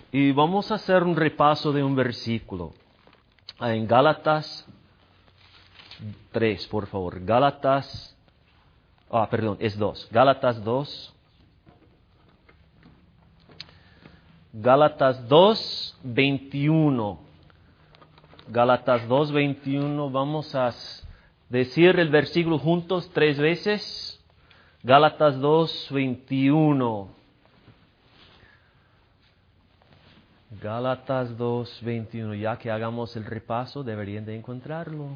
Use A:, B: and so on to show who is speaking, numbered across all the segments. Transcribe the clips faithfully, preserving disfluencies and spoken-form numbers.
A: Y vamos a hacer un repaso de un versículo. En Gálatas tres, por favor. Gálatas, ah, perdón, es dos. Gálatas dos. Gálatas dos, veintiuno. Gálatas dos, veintiuno. Vamos a decir el versículo juntos tres veces. Gálatas dos, veintiuno. Gálatas dos, veintiuno. Ya que hagamos el repaso, deberían de encontrarlo.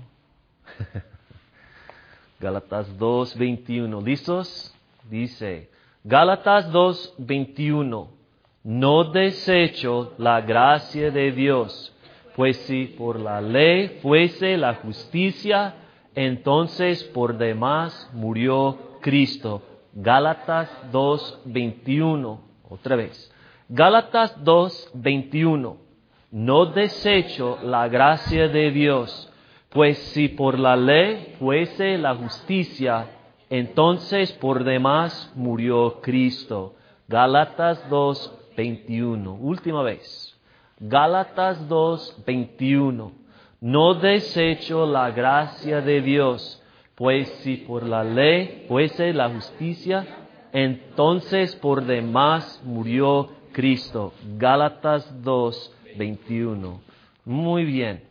A: Gálatas dos, veintiuno. ¿Listos? Dice, Gálatas dos, veintiuno. No desecho la gracia de Dios, pues si por la ley fuese la justicia, entonces por demás murió Cristo. Gálatas dos, veintiuno. Otra vez. Gálatas dos, veintiuno. No desecho la gracia de Dios, pues si por la ley fuese la justicia, entonces por demás murió Cristo. Gálatas dos, veintiuno. Última vez. Gálatas dos, veintiuno. No desecho la gracia de Dios, pues si por la ley fuese la justicia, entonces por demás murió Cristo. Gálatas dos, veintiuno. Muy bien.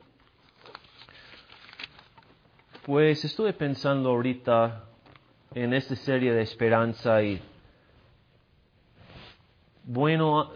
A: Pues estuve pensando ahorita en esta serie de esperanza y bueno,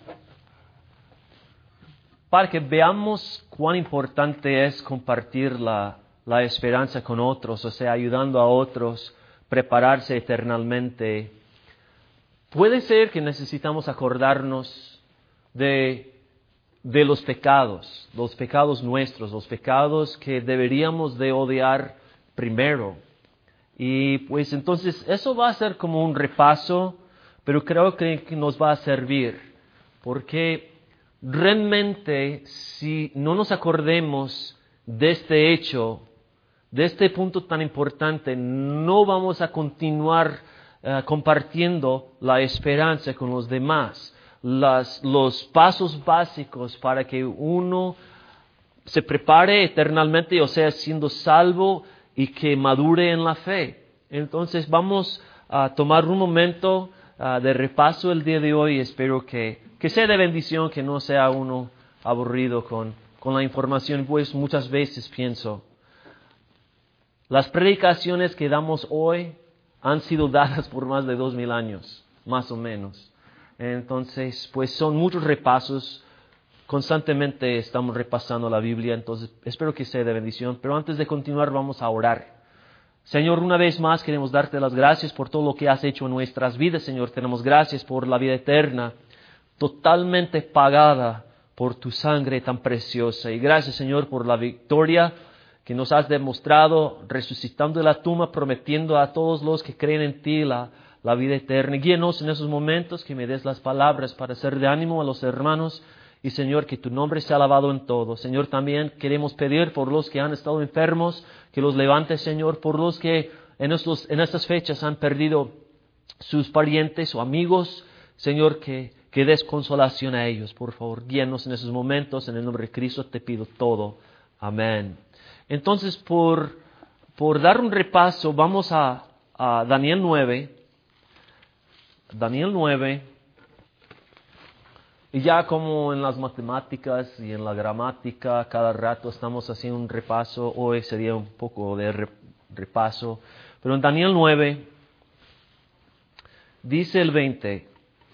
A: para que veamos cuán importante es compartir la, la esperanza con otros, o sea, ayudando a otros a prepararse eternamente. Puede ser que necesitamos acordarnos de, de los pecados, los pecados nuestros, los pecados que deberíamos de odiar primero. Y pues entonces eso va a ser como un repaso, pero creo que nos va a servir, porque realmente si no nos acordemos de este hecho, de este punto tan importante, no vamos a continuar uh, compartiendo la esperanza con los demás, las, los pasos básicos para que uno se prepare eternamente, o sea, siendo salvo y que madure en la fe. Entonces vamos a tomar un momento Uh, de repaso el día de hoy. Espero que, que sea de bendición, que no sea uno aburrido con, con la información, pues muchas veces pienso, las predicaciones que damos hoy han sido dadas por más de dos mil años, más o menos. Entonces, pues son muchos repasos, constantemente estamos repasando la Biblia, entonces espero que sea de bendición. Pero antes de continuar vamos a orar. Señor, una vez más queremos darte las gracias por todo lo que has hecho en nuestras vidas, Señor. Tenemos gracias por la vida eterna, totalmente pagada por tu sangre tan preciosa. Y gracias, Señor, por la victoria que nos has demostrado, resucitando de la tumba, prometiendo a todos los que creen en ti la, la vida eterna. Guíenos en esos momentos, que me des las palabras para ser de ánimo a los hermanos. Y, Señor, que tu nombre sea alabado en todo. Señor, también queremos pedir por los que han estado enfermos, que los levantes, Señor, por los que en, estos, en estas fechas han perdido sus parientes o amigos. Señor, que, que des consolación a ellos, por favor. Guíanos en esos momentos. En el nombre de Cristo te pido todo. Amén. Entonces, por, por dar un repaso, vamos a, a Daniel nueve. Daniel nueve. Y ya como en las matemáticas y en la gramática, cada rato estamos haciendo un repaso. Hoy sería un poco de repaso. Pero en Daniel nueve, dice el veinte.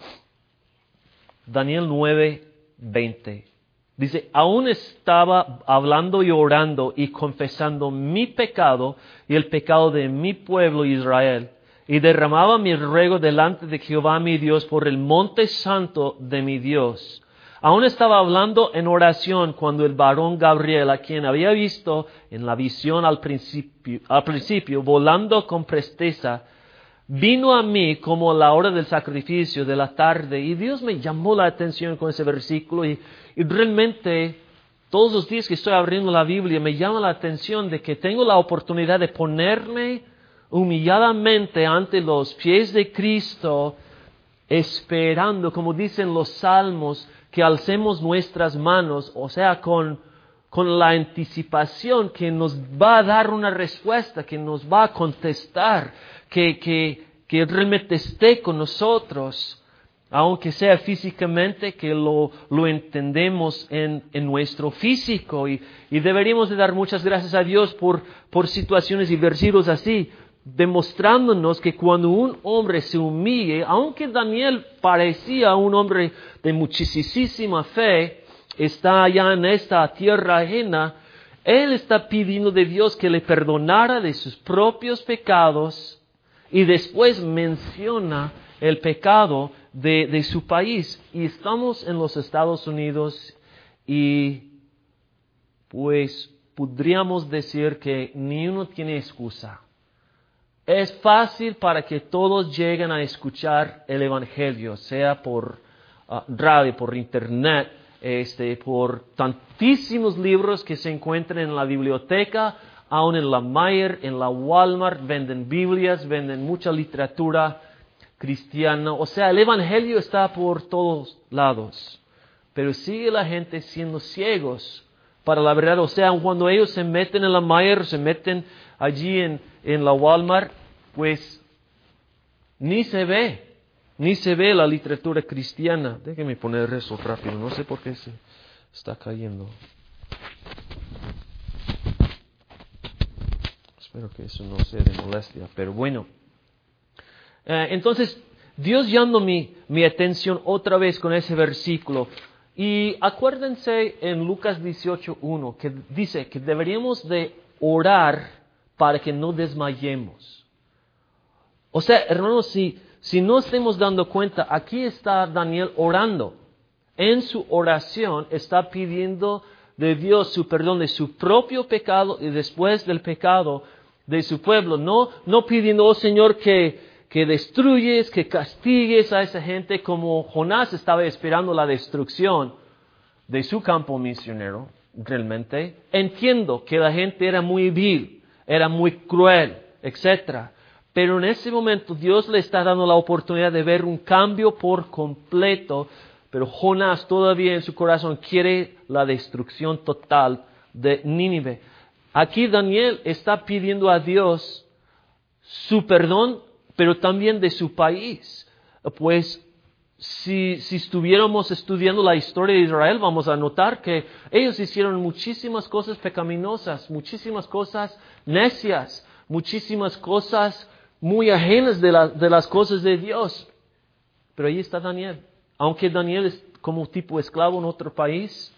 A: Daniel nueve, veinte. Dice, aún estaba hablando y orando y confesando mi pecado y el pecado de mi pueblo Israel. Y derramaba mi ruego delante de Jehová mi Dios por el monte santo de mi Dios. Aún estaba hablando en oración cuando el varón Gabriel, a quien había visto en la visión al principio, al principio volando con presteza, vino a mí como a la hora del sacrificio de la tarde. Y Dios me llamó la atención con ese versículo. Y, y realmente todos los días que estoy abriendo la Biblia me llama la atención de que tengo la oportunidad de ponerme humilladamente ante los pies de Cristo esperando, como dicen los salmos, que alcemos nuestras manos, o sea, con, con la anticipación que nos va a dar una respuesta, que nos va a contestar, que, que, que realmente esté con nosotros, aunque sea físicamente, que lo, lo entendemos en, en nuestro físico. Y, y deberíamos de dar muchas gracias a Dios por, por situaciones y versículos así, demostrándonos que cuando un hombre se humille, aunque Daniel parecía un hombre de muchísima fe, está allá en esta tierra ajena, él está pidiendo de Dios que le perdonara de sus propios pecados y después menciona el pecado de, de su país. Y estamos en los Estados Unidos y pues podríamos decir que ni uno tiene excusa. Es fácil para que todos lleguen a escuchar el Evangelio, sea por uh, radio, por internet, este, por tantísimos libros que se encuentran en la biblioteca, aún en la Meijer, en la Walmart, venden Biblias, venden mucha literatura cristiana. O sea, el Evangelio está por todos lados, pero sigue la gente siendo ciegos para la verdad. O sea, cuando ellos se meten en la Meijer, se meten allí en, en la Walmart, pues ni se ve, ni se ve la literatura cristiana. Déjenme poner eso rápido, no sé por qué se está cayendo. Espero que eso no sea de molestia, pero bueno. Eh, entonces, Dios llama mi, mi atención otra vez con ese versículo. Y acuérdense en Lucas dieciocho uno, que dice que deberíamos de orar para que no desmayemos. O sea, hermanos, si, si no estemos dando cuenta, aquí está Daniel orando. En su oración está pidiendo de Dios su perdón de su propio pecado y después del pecado de su pueblo. No, no pidiendo, oh Señor, que, que destruyes, que castigues a esa gente como Jonás estaba esperando la destrucción de su campo misionero, realmente. Entiendo que la gente era muy vil, era muy cruel, etcétera. Pero en ese momento Dios le está dando la oportunidad de ver un cambio por completo. Pero Jonás todavía en su corazón quiere la destrucción total de Nínive. Aquí Daniel está pidiendo a Dios su perdón, pero también de su país. Pues si, si estuviéramos estudiando la historia de Israel, vamos a notar que ellos hicieron muchísimas cosas pecaminosas, muchísimas cosas necias, muchísimas cosas muy ajenas de, la, de las cosas de Dios. Pero ahí está Daniel. Aunque Daniel es como tipo esclavo en otro país,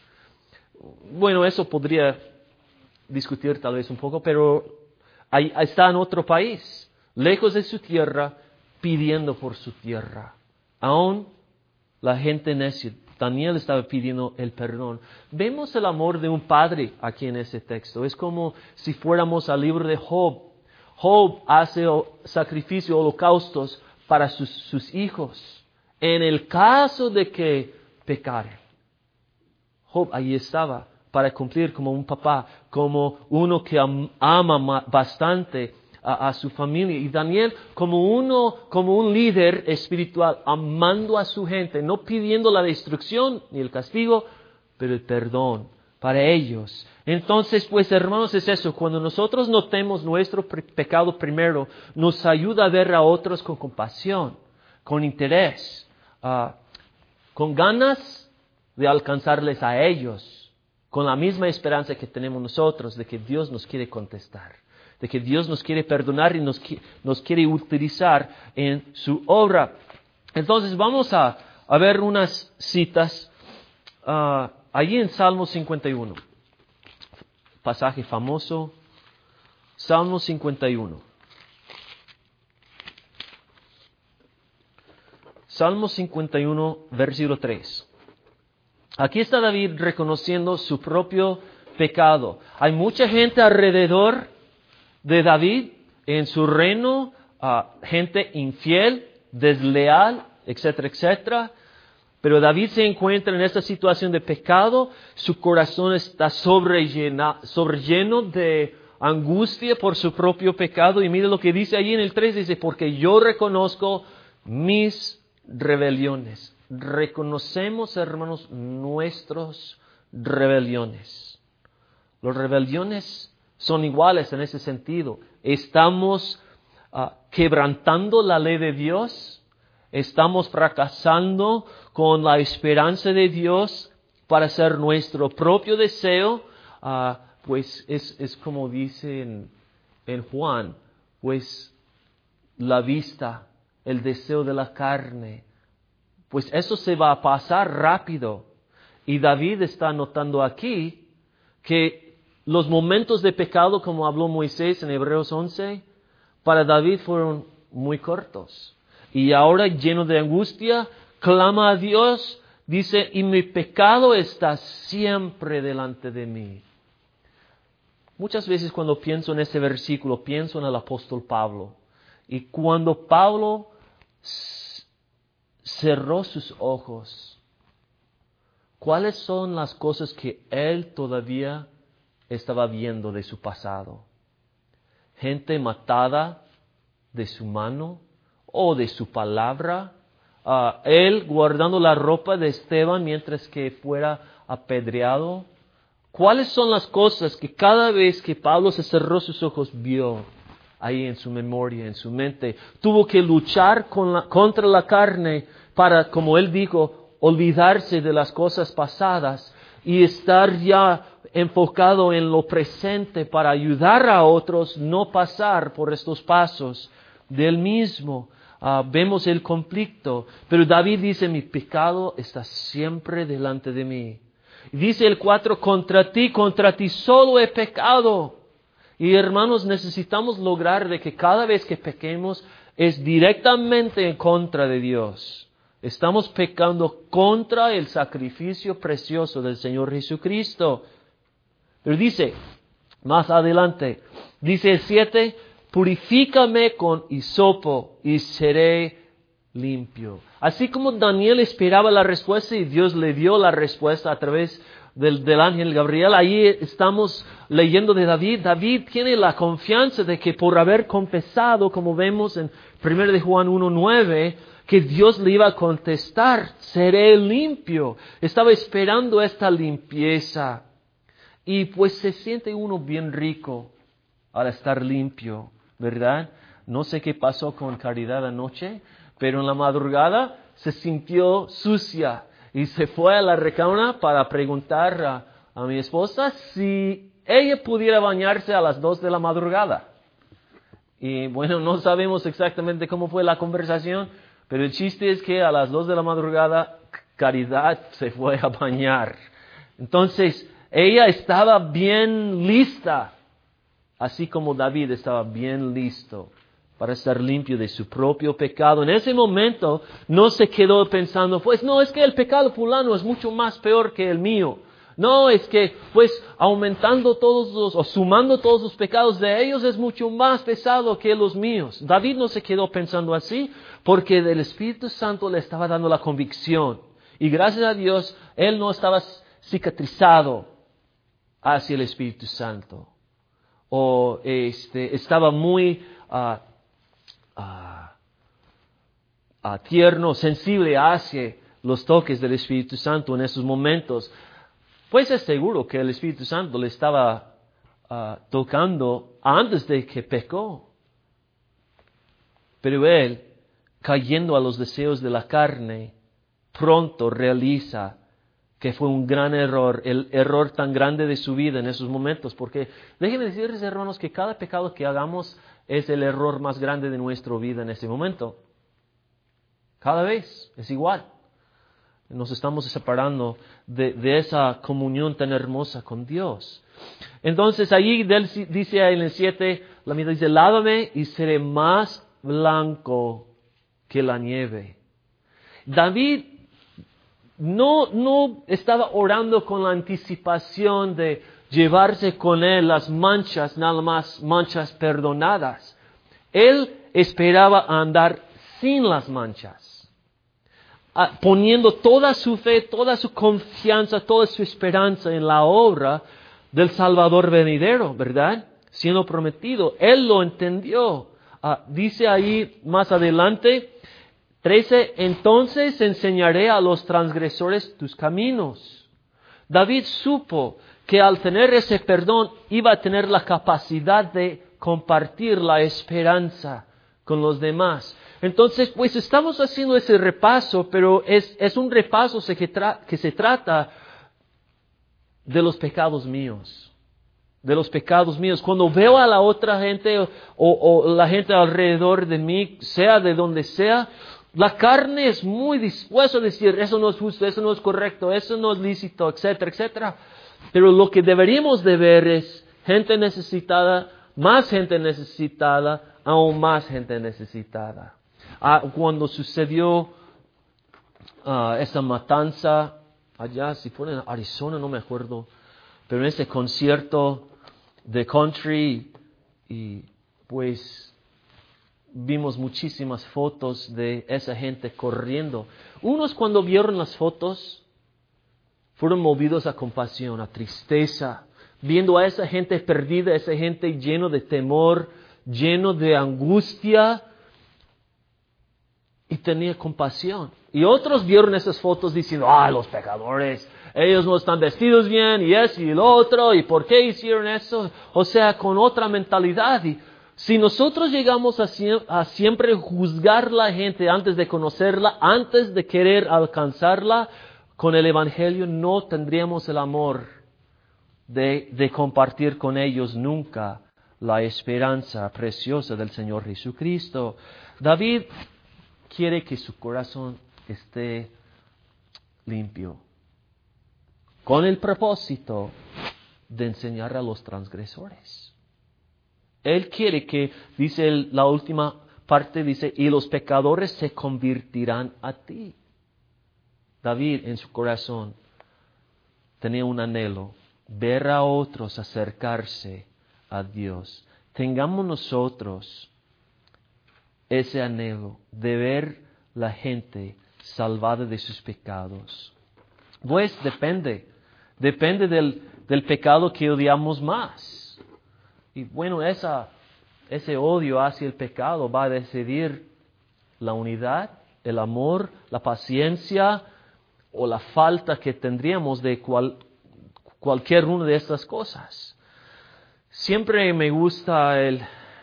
A: bueno, eso podría discutir tal vez un poco, pero ahí está en otro país, lejos de su tierra, pidiendo por su tierra. Aún la gente necia, Daniel estaba pidiendo el perdón. Vemos el amor de un padre aquí en ese texto. Es como si fuéramos al libro de Job. Job hace sacrificios, holocaustos para sus, sus hijos. En el caso de que pecaren. Job ahí estaba para cumplir como un papá, como uno que am, ama bastante a, a su familia. Y Daniel como uno, como un líder espiritual, amando a su gente, no pidiendo la destrucción ni el castigo, pero el perdón para ellos. Entonces, pues hermanos, es eso. Cuando nosotros notemos nuestro pecado primero, nos ayuda a ver a otros con compasión, con interés, uh, con ganas de alcanzarles a ellos, con la misma esperanza que tenemos nosotros de que Dios nos quiere contestar, de que Dios nos quiere perdonar y nos, nos quiere utilizar en su obra. Entonces, vamos a, a ver unas citas uh, allí en Salmo cincuenta y uno. Pasaje famoso, Salmo cincuenta y uno. Salmo cincuenta y uno, versículo tres. Aquí está David reconociendo su propio pecado. Hay mucha gente alrededor de David en su reino, uh, gente infiel, desleal, etcétera, etcétera. Pero David se encuentra en esta situación de pecado, su corazón está sobrelleno, sobrelleno de angustia por su propio pecado. Y mire lo que dice ahí en el tres, dice, porque yo reconozco mis rebeliones. Reconocemos, hermanos, nuestras rebeliones. Las rebeliones son iguales en ese sentido. Estamos uh, quebrantando la ley de Dios. Estamos fracasando con la esperanza de Dios para hacer nuestro propio deseo. Uh, pues es, es como dice en, en Juan, pues la vista, el deseo de la carne. Pues eso se va a pasar rápido. Y David está notando aquí que los momentos de pecado, como habló Moisés en Hebreos once, para David fueron muy cortos. Y ahora, lleno de angustia, clama a Dios, dice, y mi pecado está siempre delante de mí. Muchas veces cuando pienso en ese versículo, pienso en el apóstol Pablo. Y cuando Pablo cerró sus ojos, ¿cuáles son las cosas que él todavía estaba viendo de su pasado? Gente matada de su mano o de su palabra. Uh, él guardando la ropa de Esteban mientras que fuera apedreado. ¿Cuáles son las cosas que cada vez que Pablo se cerró sus ojos vio ahí en su memoria, en su mente? Tuvo que luchar con la, contra la carne para, como él dijo, olvidarse de las cosas pasadas y estar ya enfocado en lo presente para ayudar a otros no pasar por estos pasos del mismo. Uh, vemos el conflicto, pero David dice, mi pecado está siempre delante de mí. Dice el cuatro, contra ti, contra ti solo he pecado. Y hermanos, necesitamos lograr de que cada vez que pequemos es directamente en contra de Dios. Estamos pecando contra el sacrificio precioso del Señor Jesucristo. Pero dice, más adelante, dice el siete, purifícame con hisopo y seré limpio. Así como Daniel esperaba la respuesta y Dios le dio la respuesta a través del, del ángel Gabriel, ahí estamos leyendo de David. David tiene la confianza de que por haber confesado, como vemos en primero de Juan uno nueve, que Dios le iba a contestar, seré limpio. Estaba esperando esta limpieza. Y pues se siente uno bien rico al estar limpio, ¿verdad? No sé qué pasó con Caridad anoche, pero en la madrugada se sintió sucia y se fue a la recámara para preguntar a, a mi esposa si ella pudiera bañarse a las dos de la madrugada. Y bueno, no sabemos exactamente cómo fue la conversación, pero el chiste es que a las dos de la madrugada Caridad se fue a bañar. Entonces, ella estaba bien lista, así como David estaba bien listo para estar limpio de su propio pecado. En ese momento no se quedó pensando, pues no, es que el pecado fulano es mucho más peor que el mío. No, es que pues aumentando todos los, o sumando todos los pecados de ellos es mucho más pesado que los míos. David no se quedó pensando así porque el Espíritu Santo le estaba dando la convicción. Y gracias a Dios, él no estaba cicatrizado hacia el Espíritu Santo. O este, estaba muy uh, uh, uh, tierno, sensible hacia los toques del Espíritu Santo en esos momentos. Pues es seguro que el Espíritu Santo le estaba uh, tocando antes de que pecó. Pero él, cayendo a los deseos de la carne, pronto realiza que fue un gran error, el error tan grande de su vida en esos momentos. Porque déjenme decirles, hermanos, que cada pecado que hagamos es el error más grande de nuestra vida en ese momento. Cada vez es igual. Nos estamos separando de, de esa comunión tan hermosa con Dios. Entonces allí dice en el siete, la mitad dice, lávame y seré más blanco que la nieve. David no, no estaba orando con la anticipación de llevarse con él las manchas, nada más manchas perdonadas. Él esperaba andar sin las manchas. Poniendo toda su fe, toda su confianza, toda su esperanza en la obra del Salvador venidero, ¿verdad? Siendo prometido. Él lo entendió. Uh, dice ahí más adelante, trece. Entonces enseñaré a los transgresores tus caminos. David supo que al tener ese perdón iba a tener la capacidad de compartir la esperanza con los demás. Entonces, pues estamos haciendo ese repaso, pero es, es un repaso que, tra- que se trata de los pecados míos. De los pecados míos. Cuando veo a la otra gente o, o la gente alrededor de mí, sea de donde sea, la carne es muy dispuesta a decir, eso no es justo, eso no es correcto, eso no es lícito, etcétera, etcétera. Pero lo que deberíamos de ver es gente necesitada, más gente necesitada, aún más gente necesitada. Ah, cuando sucedió uh, esa matanza allá, si fue en Arizona, no me acuerdo, pero en ese concierto de country, y pues vimos muchísimas fotos de esa gente corriendo. Unos cuando vieron las fotos fueron movidos a compasión, a tristeza, viendo a esa gente perdida, a esa gente lleno de temor, lleno de angustia, y tenía compasión. Y otros vieron esas fotos diciendo, ah, los pecadores, ellos no están vestidos bien, y eso y lo otro, y por qué hicieron eso. O sea, con otra mentalidad. Y si nosotros llegamos a, a siempre juzgar la gente antes de conocerla, antes de querer alcanzarla, con el Evangelio no tendríamos el amor de, de compartir con ellos nunca la esperanza preciosa del Señor Jesucristo. David quiere que su corazón esté limpio, con el propósito de enseñar a los transgresores. Él quiere que, dice el, la última parte, dice, y los pecadores se convertirán a ti. David en su corazón tenía un anhelo, ver a otros acercarse a Dios. Tengamos nosotros ese anhelo de ver la gente salvada de sus pecados. Pues depende, depende del, del pecado que odiamos más. Y bueno, esa, ese odio hacia el pecado va a decidir la unidad, el amor, la paciencia o la falta que tendríamos de cual, cualquier una de estas cosas. Siempre me gusta el...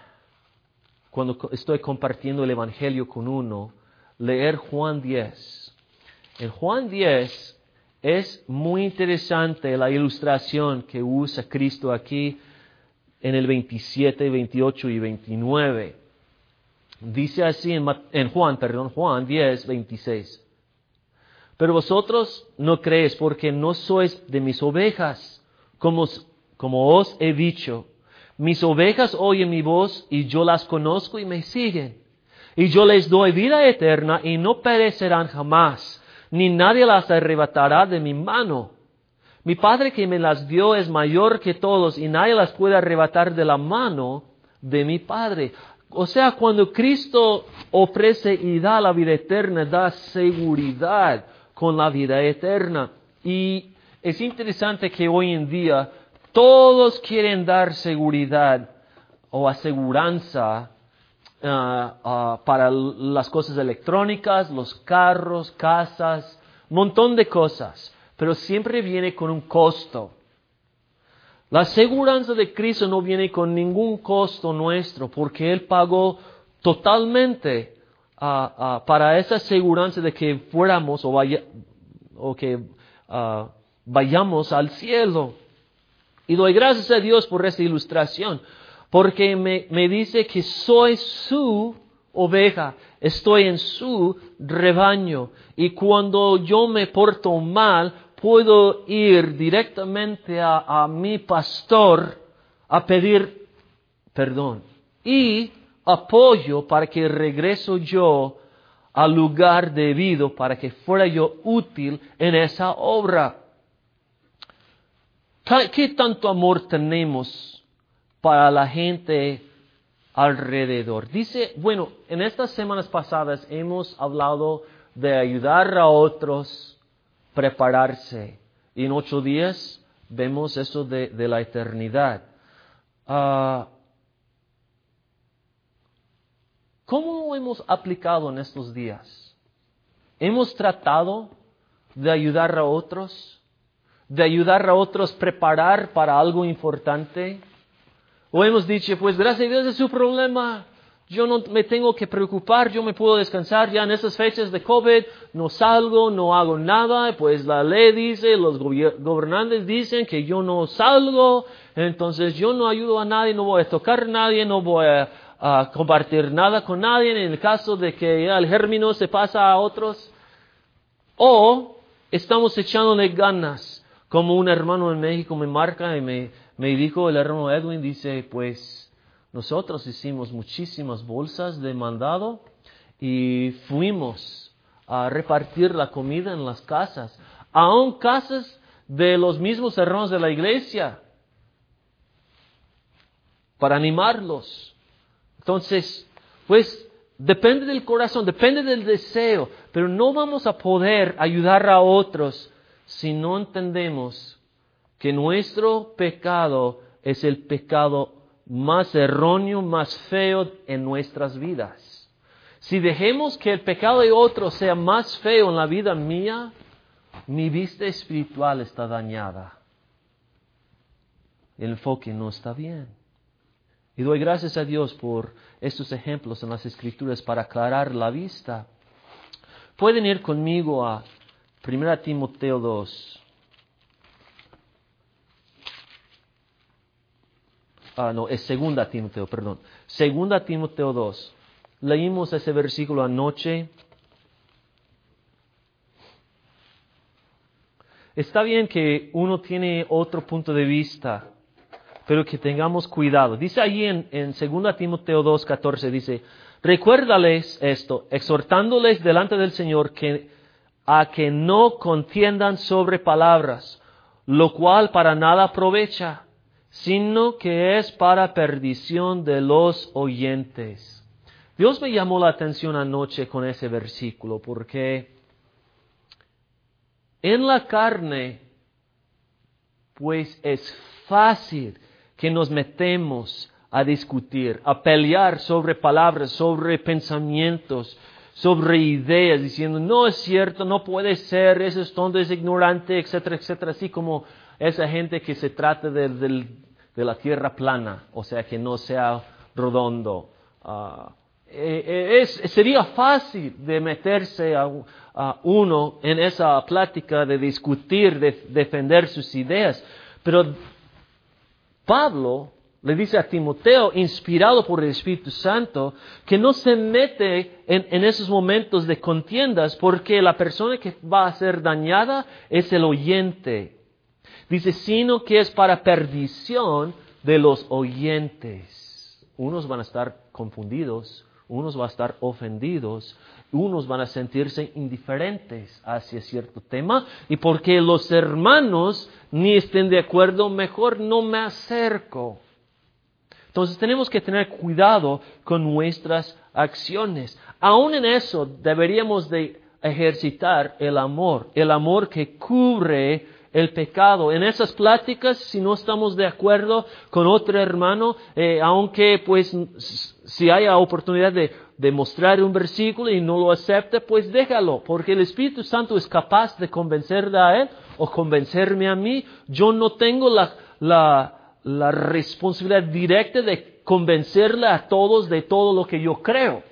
A: cuando estoy compartiendo el Evangelio con uno, leer Juan diez. En Juan diez es muy interesante la ilustración que usa Cristo aquí en el veintisiete, veintiocho y veintinueve. Dice así en, en Juan, perdón, Juan diez, veintiséis. Pero vosotros no creéis porque no sois de mis ovejas, como, como os he dicho. Mis ovejas oyen mi voz y yo las conozco y me siguen. Y yo les doy vida eterna y no perecerán jamás, ni nadie las arrebatará de mi mano. Mi Padre que me las dio es mayor que todos y nadie las puede arrebatar de la mano de mi Padre. O sea, cuando Cristo ofrece y da la vida eterna, da seguridad con la vida eterna. Y es interesante que hoy en día todos quieren dar seguridad o aseguranza uh, uh, para las cosas electrónicas, los carros, casas, un montón de cosas, pero siempre viene con un costo. La aseguranza de Cristo no viene con ningún costo nuestro, porque Él pagó totalmente uh, uh, para esa aseguranza de que fuéramos o, vaya, o que uh, vayamos al cielo. Y doy gracias a Dios por esta ilustración, porque me, me dice que soy su oveja, estoy en su rebaño, y cuando yo me porto mal, puedo ir directamente a, a mi pastor a pedir perdón y apoyo para que regreso yo al lugar debido, para que fuera yo útil en esa obra. ¿Qué tanto amor tenemos para la gente alrededor? Dice, bueno, en estas semanas pasadas hemos hablado de ayudar a otros prepararse. Y en ocho días vemos eso de, de la eternidad. Uh, ¿Cómo lo hemos aplicado en estos días? ¿Hemos tratado de ayudar a otros? ¿De ayudar a otros a preparar para algo importante? ¿O hemos dicho, pues gracias a Dios es su problema, yo no me tengo que preocupar, yo me puedo descansar ya en estas fechas de COVID, no salgo, no hago nada, pues la ley dice, los gobernantes dicen que yo no salgo, entonces yo no ayudo a nadie, no voy a tocar a nadie, no voy a, a compartir nada con nadie en el caso de que ya el gérmino se pasa a otros? O estamos echándole ganas, como un hermano en México me marca y me, me dijo, el hermano Edwin dice, pues nosotros hicimos muchísimas bolsas de mandado y fuimos a repartir la comida en las casas, aún casas de los mismos hermanos de la iglesia, para animarlos. Entonces, pues depende del corazón, depende del deseo, pero no vamos a poder ayudar a otros si no entendemos que nuestro pecado es el pecado más erróneo, más feo en nuestras vidas. Si dejemos que el pecado de otros sea más feo en la vida mía, mi vista espiritual está dañada. El enfoque no está bien. Y doy gracias a Dios por estos ejemplos en las Escrituras para aclarar la vista. Pueden ir conmigo a primera Timoteo dos. Ah, no, es segunda Timoteo, perdón. segunda Timoteo dos. Leímos ese versículo anoche. Está bien que uno tiene otro punto de vista, pero que tengamos cuidado. Dice ahí en, en segunda Timoteo dos, catorce, dice, recuérdales esto, exhortándoles delante del Señor que, a que no contiendan sobre palabras, lo cual para nada aprovecha, sino que es para perdición de los oyentes. Dios me llamó la atención anoche con ese versículo, porque en la carne, pues es fácil que nos metemos a discutir, a pelear sobre palabras, sobre pensamientos, sobre ideas, diciendo, no es cierto, no puede ser, eso es tonto, es ignorante, etcétera, etcétera, así como esa gente que se trata de, de, de la tierra plana, o sea, que no sea redondo. Uh, es, sería fácil de meterse a, a uno en esa plática de discutir, de defender sus ideas, pero Pablo le dice a Timoteo, inspirado por el Espíritu Santo, que no se mete en, en esos momentos de contiendas, porque la persona que va a ser dañada es el oyente. Dice, sino que es para perdición de los oyentes. Unos van a estar confundidos, unos van a estar ofendidos, unos van a sentirse indiferentes hacia cierto tema, y porque los hermanos ni estén de acuerdo, mejor no me acerco. Entonces tenemos que tener cuidado con nuestras acciones. Aún en eso deberíamos de ejercitar el amor, el amor que cubre el pecado. En esas pláticas, si no estamos de acuerdo con otro hermano, eh, aunque pues si haya oportunidad de, de mostrar un versículo y no lo acepte, pues déjalo, porque el Espíritu Santo es capaz de convencerle a él o convencerme a mí. Yo no tengo la, la, la responsabilidad directa de convencerle a todos de todo lo que yo creo.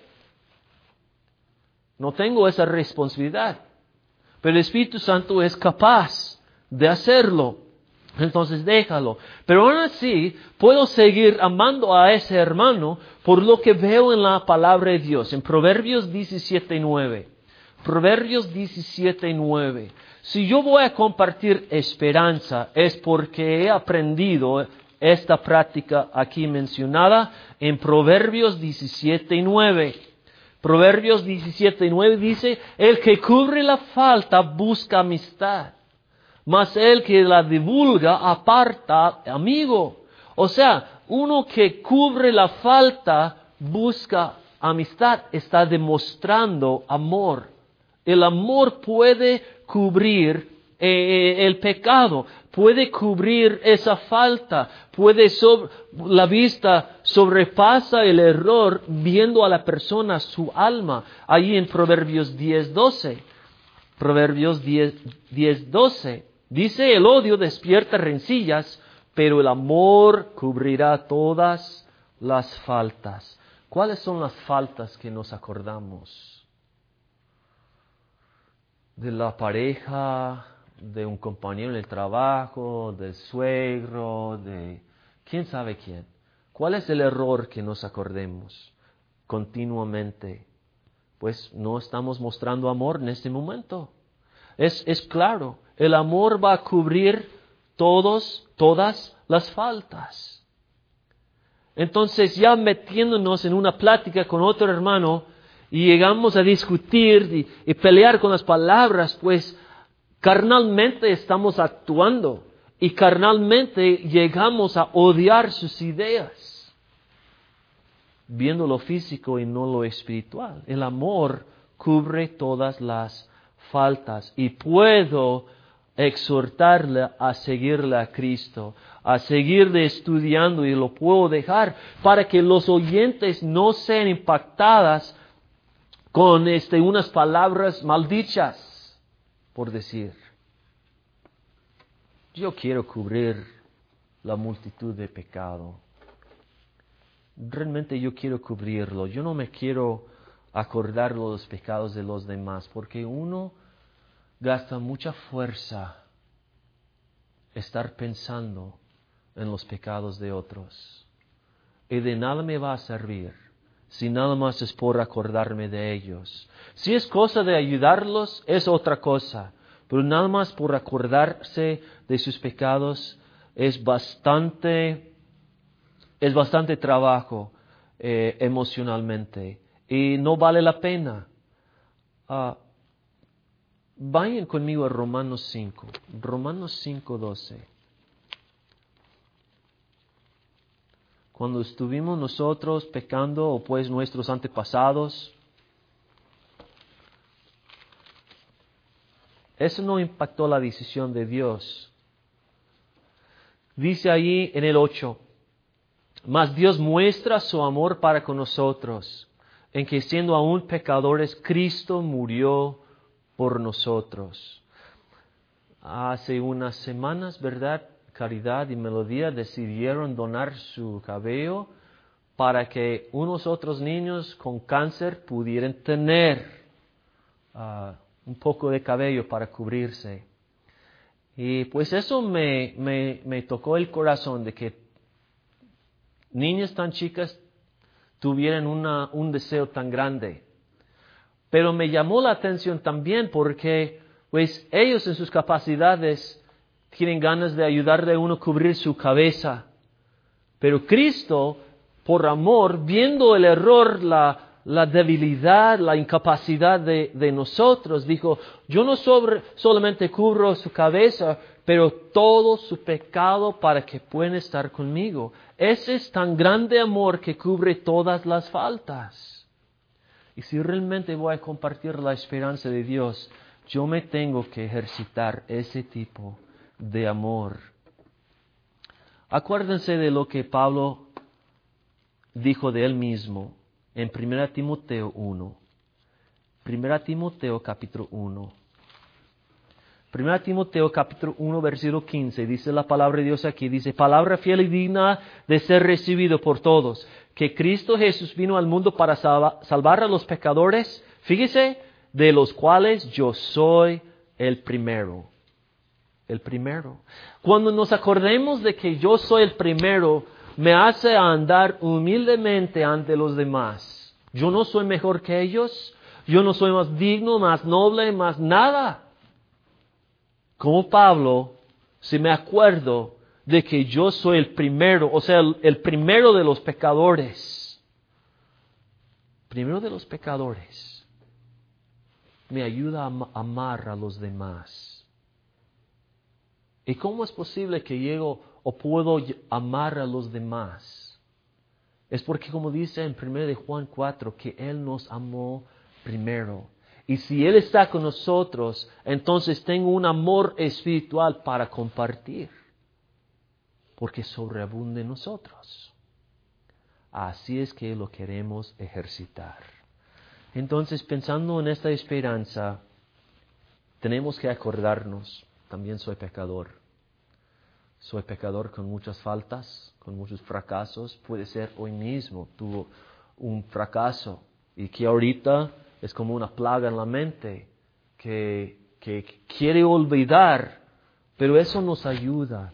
A: No tengo esa responsabilidad, pero el Espíritu Santo es capaz de hacerlo. Entonces déjalo. Pero aún así, puedo seguir amando a ese hermano por lo que veo en la palabra de Dios. En Proverbios diecisiete nueve. Proverbios diecisiete nueve. Si yo voy a compartir esperanza, es porque he aprendido esta práctica aquí mencionada en Proverbios diecisiete nueve. Proverbios diecisiete nueve dice, el que cubre la falta busca amistad, mas el que la divulga aparta amigo. O sea, uno que cubre la falta busca amistad, está demostrando amor. El amor puede cubrir eh, el pecado, puede cubrir esa falta, puede sobre, la vista sobrepasa el error viendo a la persona su alma. Allí en Proverbios diez doce. Proverbios diez, doce. Dice, el odio despierta rencillas, pero el amor cubrirá todas las faltas. ¿Cuáles son las faltas que nos acordamos? De la pareja, de un compañero en el trabajo, del suegro, de quién sabe quién. ¿Cuál es el error que nos acordemos continuamente? Pues no estamos mostrando amor en este momento. Es, es claro, el amor va a cubrir todos, todas las faltas. Entonces, ya metiéndonos en una plática con otro hermano y llegamos a discutir y, y pelear con las palabras, pues carnalmente estamos actuando y carnalmente llegamos a odiar sus ideas, viendo lo físico y no lo espiritual. El amor cubre todas las faltas y puedo exhortarle a seguirle a Cristo, a seguirle estudiando, y lo puedo dejar para que los oyentes no sean impactadas con este, unas palabras maldichas, por decir. Yo quiero cubrir la multitud de pecado. Realmente yo quiero cubrirlo. Yo no me quiero acordar los pecados de los demás, porque uno gasta mucha fuerza estar pensando en los pecados de otros. Y de nada me va a servir si nada más es por acordarme de ellos. Si es cosa de ayudarlos, es otra cosa. Pero nada más por acordarse de sus pecados es bastante, es bastante trabajo eh, emocionalmente. Y no vale la pena. Uh, Vayan conmigo a Romanos cinco. Romanos cinco, doce. Cuando estuvimos nosotros pecando, o pues nuestros antepasados, eso no impactó la decisión de Dios. Dice allí en el ocho, mas Dios muestra su amor para con nosotros, en que siendo aún pecadores, Cristo murió por nosotros. Hace unas semanas, ¿verdad? Caridad y Melodía decidieron donar su cabello para que unos otros niños con cáncer pudieran tener uh, un poco de cabello para cubrirse. Y pues eso me, me, me tocó el corazón, de que niñas tan chicas tuvieran una, un deseo tan grande. Pero me llamó la atención también porque pues ellos en sus capacidades tienen ganas de ayudarle a uno a cubrir su cabeza. Pero Cristo, por amor, viendo el error, la, la debilidad, la incapacidad de, de nosotros, dijo, yo no sobre, solamente cubro su cabeza, pero todo su pecado para que puedan estar conmigo. Ese es tan grande amor que cubre todas las faltas. Y si realmente voy a compartir la esperanza de Dios, yo me tengo que ejercitar ese tipo de amor. Acuérdense de lo que Pablo dijo de él mismo en primera Timoteo uno. primera Timoteo capítulo uno. primera Timoteo capítulo uno, versículo quince, dice la palabra de Dios aquí, dice, palabra fiel y digna de ser recibido por todos, que Cristo Jesús vino al mundo para salva, salvar a los pecadores, fíjese, de los cuales yo soy el primero. El primero. Cuando nos acordemos de que yo soy el primero, me hace andar humildemente ante los demás. Yo no soy mejor que ellos, yo no soy más digno, más noble, más nada. Como Pablo, si me acuerdo de que yo soy el primero, o sea, el, el primero de los pecadores. Primero de los pecadores. Me ayuda a am- amar a los demás. ¿Y cómo es posible que llego o puedo amar a los demás? Es porque, como dice en primera de Juan cuatro, que Él nos amó primero. Y si Él está con nosotros, entonces tengo un amor espiritual para compartir, porque sobreabunde en nosotros. Así es que lo queremos ejercitar. Entonces, pensando en esta esperanza, tenemos que acordarnos, también soy pecador. Soy pecador con muchas faltas, con muchos fracasos. Puede ser hoy mismo tuvo un fracaso y que ahorita es como una plaga en la mente que, que quiere olvidar, pero eso nos ayuda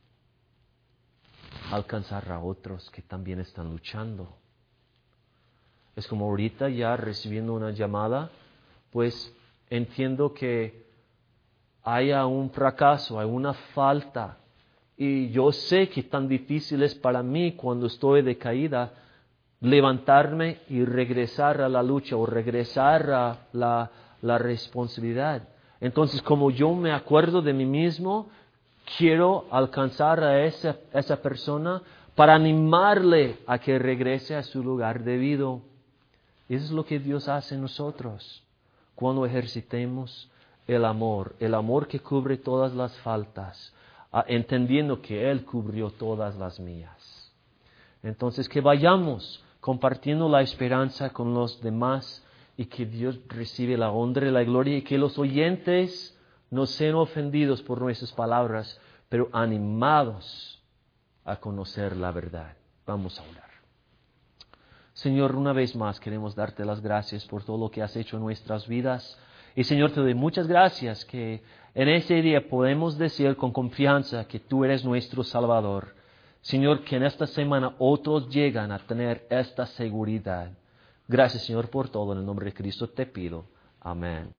A: a alcanzar a otros que también están luchando. Es como ahorita ya recibiendo una llamada, pues entiendo que haya un fracaso, hay una falta. Y yo sé que tan difícil es para mí cuando estoy decaída levantarme y regresar a la lucha o regresar a la, la responsabilidad. Entonces, como yo me acuerdo de mí mismo, quiero alcanzar a esa, esa persona para animarle a que regrese a su lugar debido. Eso es lo que Dios hace en nosotros cuando ejercitemos el amor, el amor que cubre todas las faltas, entendiendo que Él cubrió todas las mías. Entonces, que vayamos compartiendo la esperanza con los demás y que Dios recibe la honra y la gloria y que los oyentes no sean ofendidos por nuestras palabras, pero animados a conocer la verdad. Vamos a orar. Señor, una vez más queremos darte las gracias por todo lo que has hecho en nuestras vidas. Y Señor, te doy muchas gracias que en ese día podemos decir con confianza que tú eres nuestro Salvador. Señor, que en esta semana otros llegan a tener esta seguridad. Gracias, Señor, por todo. En el nombre de Cristo te pido. Amén.